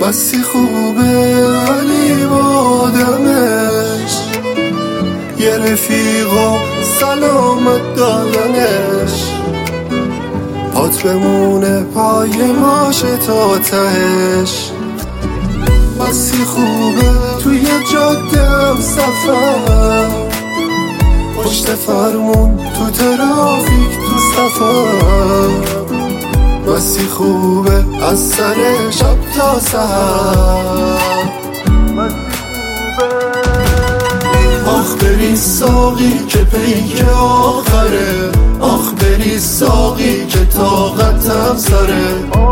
بسی خوبه ولی با آدمش یه رفیق و سلامت دادنش پات بمونه پای ماشه تا تهش بسی خوبه توی جاده هم سفر پشت فرمون تو ترافیک تو سفر بسی خوبه از سر شب تا سحر آخ بری ساقی که پیک آخره آخ بری ساقی که طاقتم سره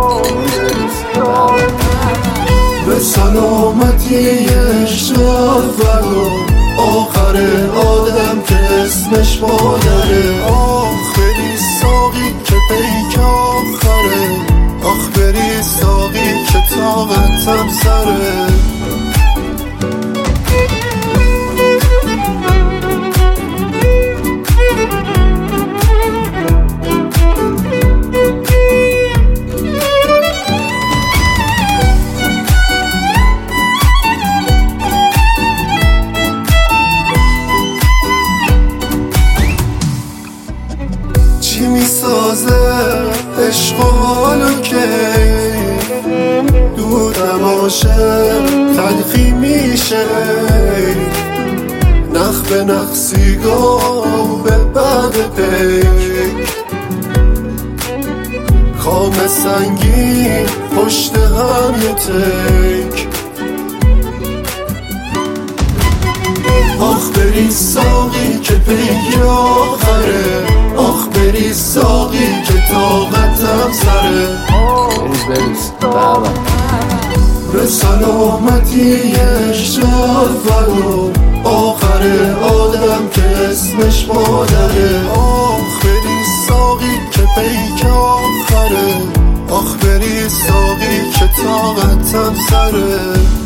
به سلامتی عشق اول و آخر آدم که اسمش مادره آخ بری ساقی که پیک آخره آخ بری ساقی که طاقتم سره چی میسازه عشق و حالو که دودم باشه تلخی میشه نخ به نخ سیگار به بعد پیک خام سنگین پشت هم یه تک آخ بری ساقی که پیک آخره آخ بری ساقی که طاقتم سره بریز به سلامتی عشق اول و آخر آدم که اسمش مادره آخ بری ساقی که پیک آخره آخ بری ساقی که طاقتم سره